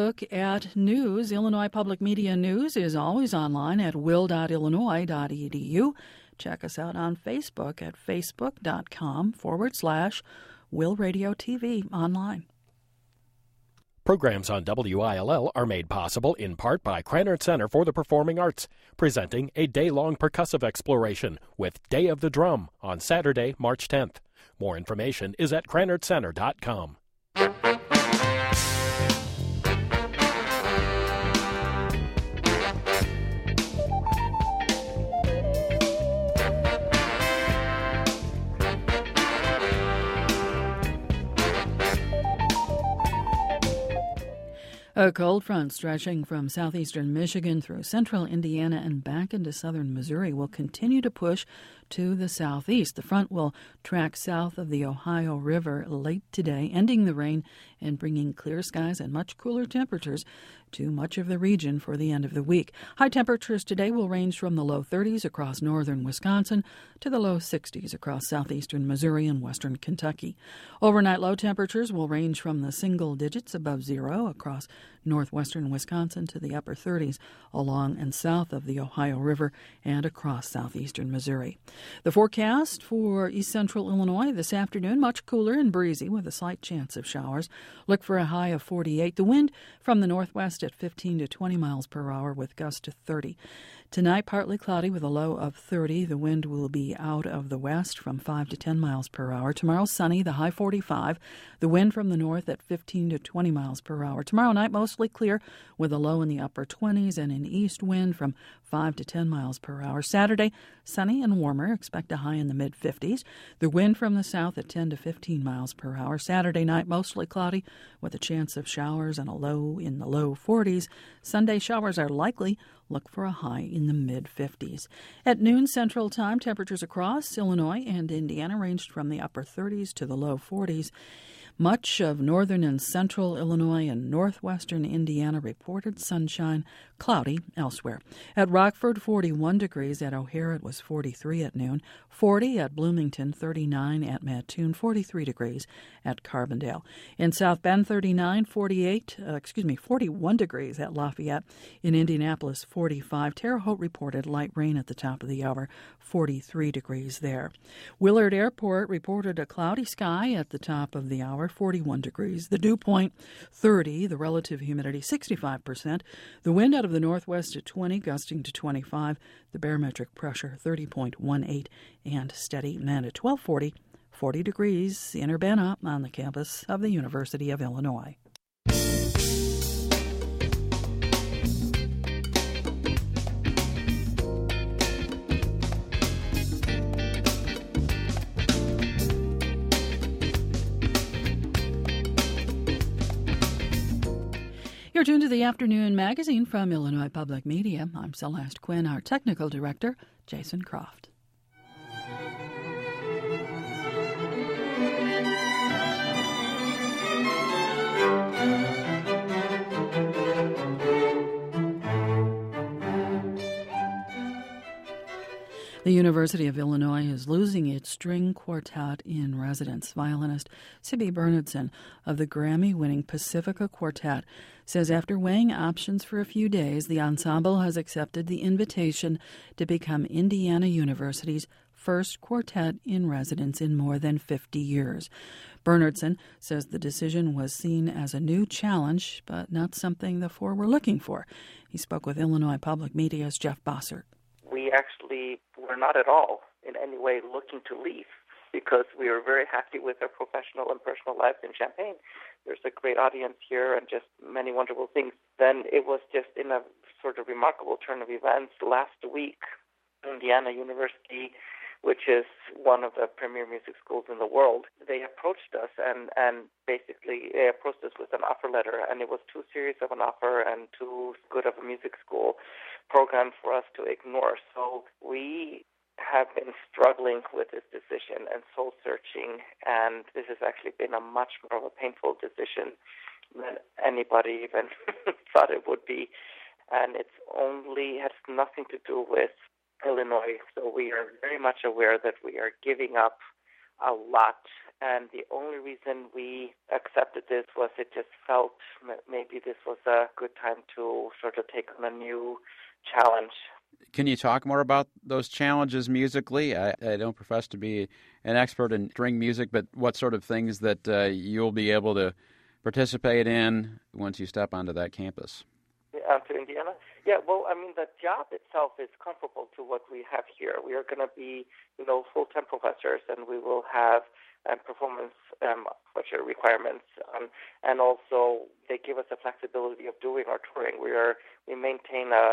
look at news. Illinois Public Media News is always online at will.illinois.edu. Check us out on Facebook at facebook.com/Will Radio TV online. Programs on WILL are made possible in part by Krannert Center for the Performing Arts, presenting a day-long percussive exploration with Day of the Drum on Saturday, March 10th. More information is at KrannertCenter.com. A cold front stretching from southeastern Michigan through central Indiana and back into southern Missouri will continue to push to the southeast. The front will track south of the Ohio River late today, ending the rain and bringing clear skies and much cooler temperatures to much of the region for the end of the week. High temperatures today will range from the low 30s across northern Wisconsin to the low 60s across southeastern Missouri and western Kentucky. Overnight low temperatures will range from the single digits above zero across northwestern Wisconsin to the upper 30s along and south of the Ohio River and across southeastern Missouri. The forecast for east central Illinois this afternoon, much cooler and breezy with a slight chance of showers. Look for a high of 48. The wind from the northwest at 15 to 20 miles per hour with gusts to 30. Tonight, partly cloudy with a low of 30. The wind will be out of the west from 5 to 10 miles per hour. Tomorrow, sunny, the high 45. The wind from the north at 15 to 20 miles per hour. Tomorrow night, mostly clear with a low in the upper 20s and an east wind from 5 to 10 miles per hour. Saturday, sunny and warmer. Expect a high in the mid-50s. The wind from the south at 10 to 15 miles per hour. Saturday night, mostly cloudy with a chance of showers and a low in the low 40s. Sunday, showers are likely. Look for a high in the mid-50s. At noon Central Time, temperatures across Illinois and Indiana ranged from the upper 30s to the low 40s. Much of northern and central Illinois and northwestern Indiana reported sunshine, cloudy elsewhere. At Rockford, 41 degrees. At O'Hare, it was 43 at noon. 40 at Bloomington, 39 at Mattoon, 43 degrees at Carbondale. In South Bend, 41 degrees at Lafayette. In Indianapolis, 45. Terre Haute reported light rain at the top of the hour, 43 degrees there. Willard Airport reported a cloudy sky at the top of the hour, 41 degrees. The dew point, 30. The relative humidity, 65%. The wind out of the northwest at 20, gusting to 25. The barometric pressure, 30.18, and steady. And at 12:40, 40 degrees in Urbana on the campus of the University of Illinois. You're tuned to the Afternoon Magazine from Illinois Public Media. I'm Celeste Quinn, our technical director, Jason Croft. The University of Illinois is losing its string quartet in residence. Violinist Sibby Bernardson of the Grammy-winning Pacifica Quartet says after weighing options for a few days, the ensemble has accepted the invitation to become Indiana University's first quartet in residence in more than 50 years. Bernardson says the decision was seen as a new challenge, but not something the four were looking for. He spoke with Illinois Public Media's Jeff Bossert. We actually were not at all in any way looking to leave because we were very happy with our professional and personal lives in Champaign. There's a great audience here and just many wonderful things. Then it was just in a sort of remarkable turn of events last week, Indiana University, which is one of the premier music schools in the world, they approached us and basically approached us with an offer letter, and it was too serious of an offer and too good of a music school program for us to ignore. So we have been struggling with this decision and soul-searching, and this has actually been a much more of a painful decision than anybody even thought it would be. And it's only has nothing to do with Illinois, so we are very much aware that we are giving up a lot And the only reason we accepted this was it just felt maybe this was a good time to sort of take on a new challenge. Can you talk more about those challenges musically? I don't profess to be an expert in string music, but what sort of things that you'll be able to participate in once you step onto that campus? To Indiana? Yeah, well, I mean, the job itself is comparable to what we have here. We are going to be, full-time professors, and we will have performance requirements, and also they give us the flexibility of doing our touring. We maintain a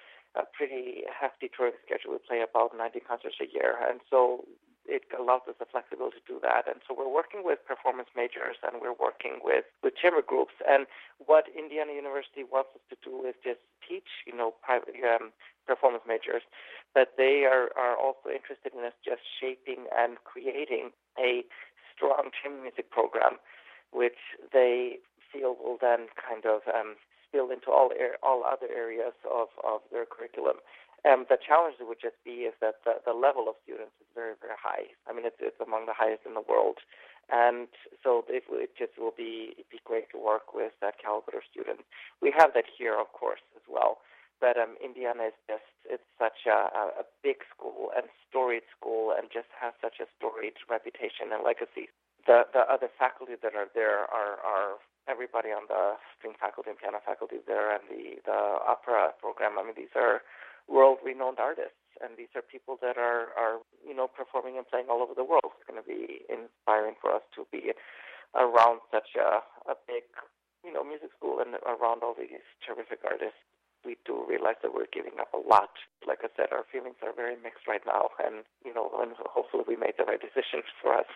pretty hefty touring schedule. We play about 90 concerts a year, and so it allows us the flexibility to do that. And so we're working with performance majors, and we're working with chamber groups. And what Indiana University wants us to do is just teach, private performance majors, but they are also interested in us just shaping and creating a strong chamber music program, which they feel will then kind of spill into all other areas of their curriculum. The challenge would just be is that the level of students is very, very high. I mean, it's among the highest in the world. And so it just will be great to work with that caliber of students. We have that here, of course, as well. But Indiana is it's such a big school and storied school and just has such a storied reputation and legacy. The other faculty that are there are everybody on the string faculty and piano faculty there, and the opera program. I mean, these are world-renowned artists, and these are people that are performing and playing all over the world. It's going to be inspiring for us to be around such a big, music school and around all these terrific artists. We do realize that we're giving up a lot. Like I said, our feelings are very mixed right now, and hopefully we made the right decision for us.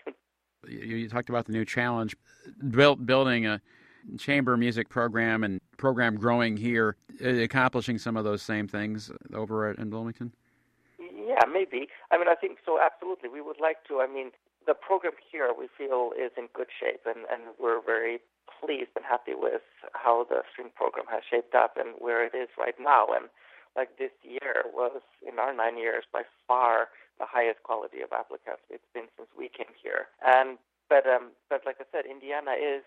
You talked about the new challenge, building a chamber music program and program growing here, accomplishing some of those same things over in Bloomington? Yeah, maybe. I mean, I think so, absolutely. We would like to. I mean, the program here we feel is in good shape, and we're very pleased and happy with how the string program has shaped up and where it is right now. And like this year was, in our 9 years, by far the highest quality of applicants it's been since we came here. And but like I said, Indiana is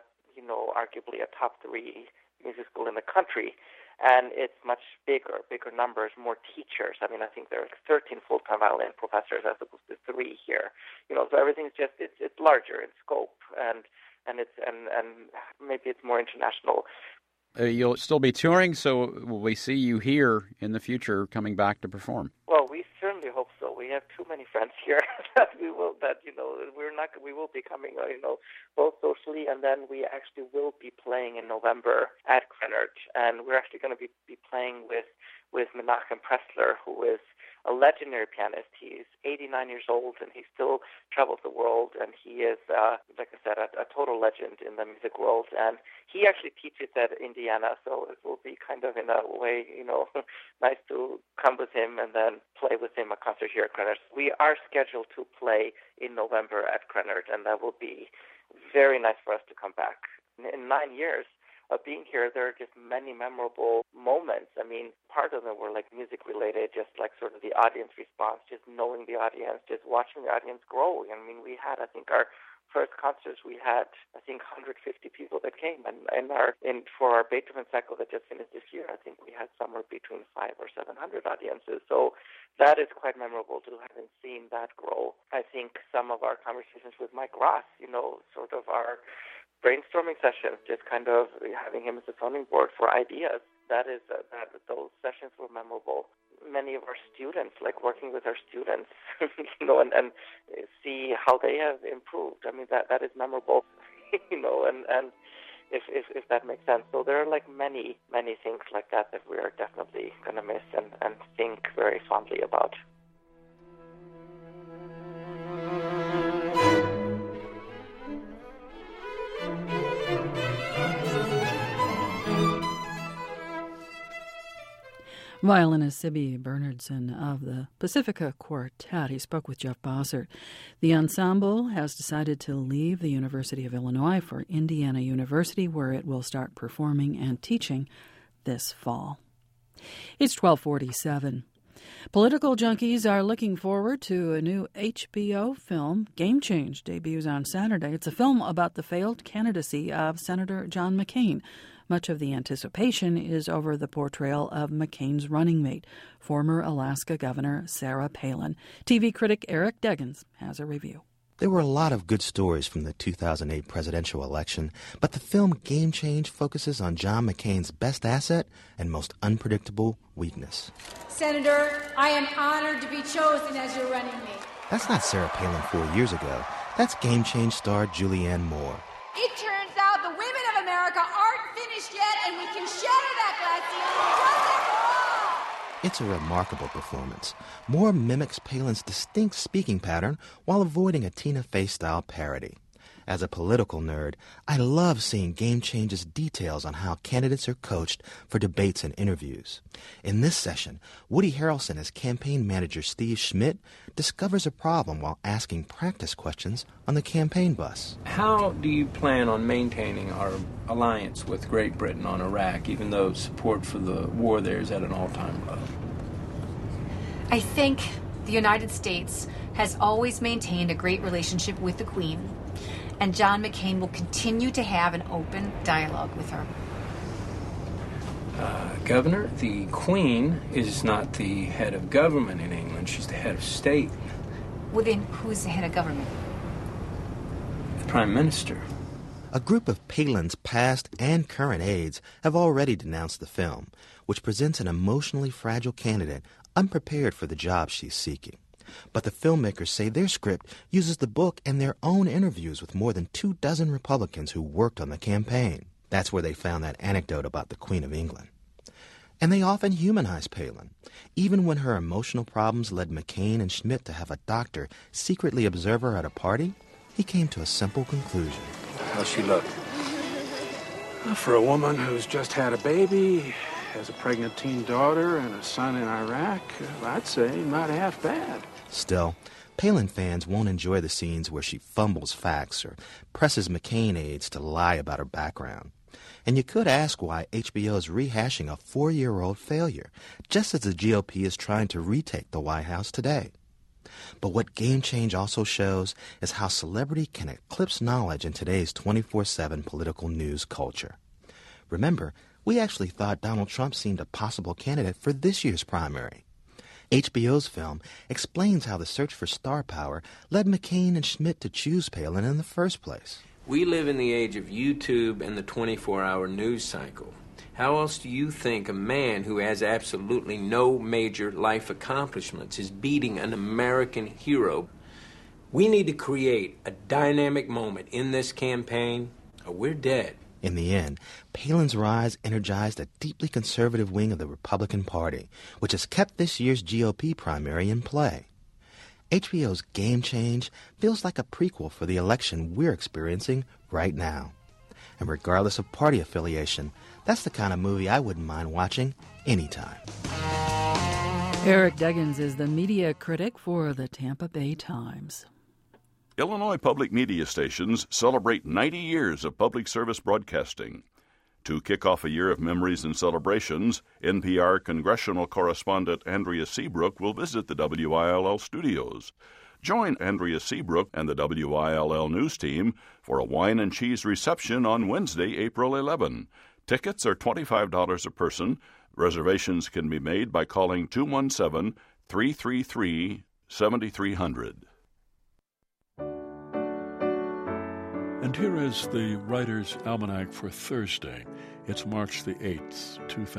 arguably a top 3 music school in the country, and it's much bigger numbers, more teachers. I mean, I think there are 13 full-time violin professors as opposed to 3 here. So everything's just it's larger in scope, and maybe it's more international. You'll still be touring, so will we see you here in the future coming back to perform? Well, we certainly hope so. We have too many friends here that we will be coming, both socially, and then we actually will be playing in November at Krennert, and we're actually going to be playing with Menachem Pressler, who is a legendary pianist. He's 89 years old, and he still travels the world, and he is, like I said, a total legend in the music world. And he actually teaches at Indiana, so it will be kind of, in a way, nice to come with him and then play with him a concert here at Krennert. We are scheduled to play in November at Krennert, and that will be very nice for us to come back. In 9 years of being here, there are just many memorable moments. I mean, part of them were like music related, just like sort of the audience response, just knowing the audience, just watching the audience grow. I mean, we had, I think, our first concerts, we had, I think, 150 people that came, and for our Beethoven cycle that just finished this year, I think we had somewhere between 500 or 700 audiences. So that is quite memorable to having seen that grow. I think some of our conversations with Mike Ross, sort of our brainstorming sessions, just kind of having him as a sounding board for ideas. Those sessions were memorable. Many of our students, like working with our students, and see how they have improved. I mean, that is memorable, and if that makes sense. So there are like many things like that we are definitely going to miss and think very fondly about. Violinist Sibby Bernardson of the Pacifica Quartet. He spoke with Jeff Bossert. The ensemble has decided to leave the University of Illinois for Indiana University, where it will start performing and teaching this fall. It's 12:47. Political junkies are looking forward to a new HBO film. Game Change debuts on Saturday. It's a film about the failed candidacy of Senator John McCain. Much of the anticipation is over the portrayal of McCain's running mate, former Alaska Governor Sarah Palin. TV critic Eric Deggans has a review. There were a lot of good stories from the 2008 presidential election, but the film Game Change focuses on John McCain's best asset and most unpredictable weakness. Senator, I am honored to be chosen as your running mate. That's not Sarah Palin 4 years ago. That's Game Change star Julianne Moore. It turns out the women of America aren't finished yet, and we can shatter that glass ceiling once and for all. It's a remarkable performance. Moore mimics Palin's distinct speaking pattern while avoiding a Tina Fey-style parody. As a political nerd, I love seeing Game Change's details on how candidates are coached for debates and interviews. In this session, Woody Harrelson as campaign manager Steve Schmidt discovers a problem while asking practice questions on the campaign bus. How do you plan on maintaining our alliance with Great Britain on Iraq, even though support for the war there is at an all-time low? I think the United States has always maintained a great relationship with the Queen, and John McCain will continue to have an open dialogue with her. Governor, the Queen is not the head of government in England. She's the head of state. Well, then, who's the head of government? The Prime Minister. A group of Palin's past and current aides have already denounced the film, which presents an emotionally fragile candidate unprepared for the job she's seeking. But the filmmakers say their script uses the book and their own interviews with more than 24 Republicans who worked on the campaign. That's where they found that anecdote about the Queen of England. And they often humanize Palin. Even when her emotional problems led McCain and Schmidt to have a doctor secretly observe her at a party, he came to a simple conclusion. How's she look? For a woman who's just had a baby, has a pregnant teen daughter, and a son in Iraq, I'd say not half bad. Still, Palin fans won't enjoy the scenes where she fumbles facts or presses McCain aides to lie about her background. And you could ask why HBO is rehashing a 4-year-old failure, just as the GOP is trying to retake the White House today. But what Game Change also shows is how celebrity can eclipse knowledge in today's 24/7 political news culture. Remember, we actually thought Donald Trump seemed a possible candidate for this year's primary. HBO's film explains how the search for star power led McCain and Schmidt to choose Palin in the first place. We live in the age of YouTube and the 24-hour news cycle. How else do you think a man who has absolutely no major life accomplishments is beating an American hero? We need to create a dynamic moment in this campaign, or we're dead. In the end, Palin's rise energized a deeply conservative wing of the Republican Party, which has kept this year's GOP primary in play. HBO's Game Change feels like a prequel for the election we're experiencing right now. And regardless of party affiliation, that's the kind of movie I wouldn't mind watching anytime. Eric Deggans is the media critic for the Tampa Bay Times. Illinois public media stations celebrate 90 years of public service broadcasting. To kick off a year of memories and celebrations, NPR congressional correspondent Andrea Seabrook will visit the WILL studios. Join Andrea Seabrook and the WILL news team for a wine and cheese reception on Wednesday, April 11. Tickets are $25 a person. Reservations can be made by calling 217-333-7300. And here is the Writer's Almanac for Thursday. It's March the 8th,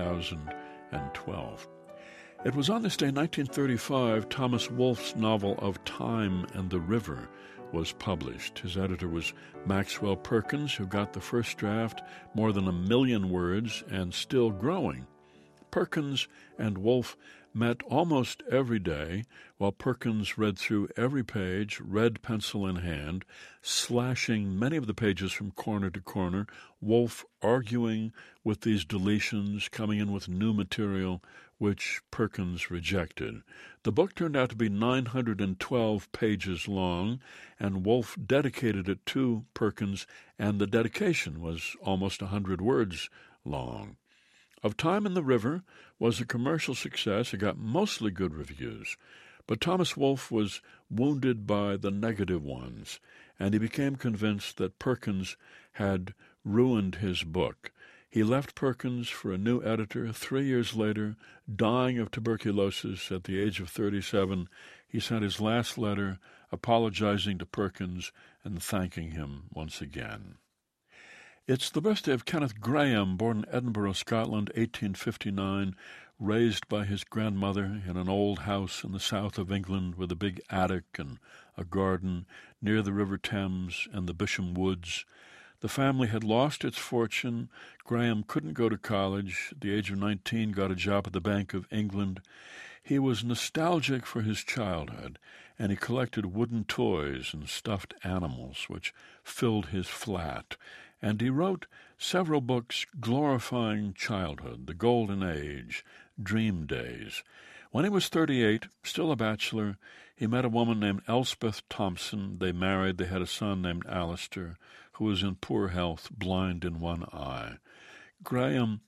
2012. It was on this day, 1935, Thomas Wolfe's novel of Time and the River was published. His editor was Maxwell Perkins, who got the first draft more than 1 million words and still growing. Perkins and Wolfe met almost every day while Perkins read through every page, red pencil in hand, slashing many of the pages from corner to corner, Wolfe arguing with these deletions, coming in with new material, which Perkins rejected. The book turned out to be 912 pages long, and Wolfe dedicated it to Perkins, and the dedication was almost 100 words long. Of Time and the River was a commercial success. It got mostly good reviews. But Thomas Wolfe was wounded by the negative ones, and he became convinced that Perkins had ruined his book. He left Perkins for a new editor. 3 years later, dying of tuberculosis at the age of 37, he sent his last letter apologizing to Perkins and thanking him once again. It's the birthday of Kenneth Grahame, born in Edinburgh, Scotland, 1859, raised by his grandmother in an old house in the south of England with a big attic and a garden near the River Thames and the Bisham Woods. The family had lost its fortune. Grahame couldn't go to college. At the age of 19, got a job at the Bank of England. He was nostalgic for his childhood, and he collected wooden toys and stuffed animals, which filled his flat. And he wrote several books glorifying childhood, the golden age, dream days. When he was 38, still a bachelor, he met a woman named Elspeth Thompson. They married. They had a son named Alistair, who was in poor health, blind in one eye. Grahame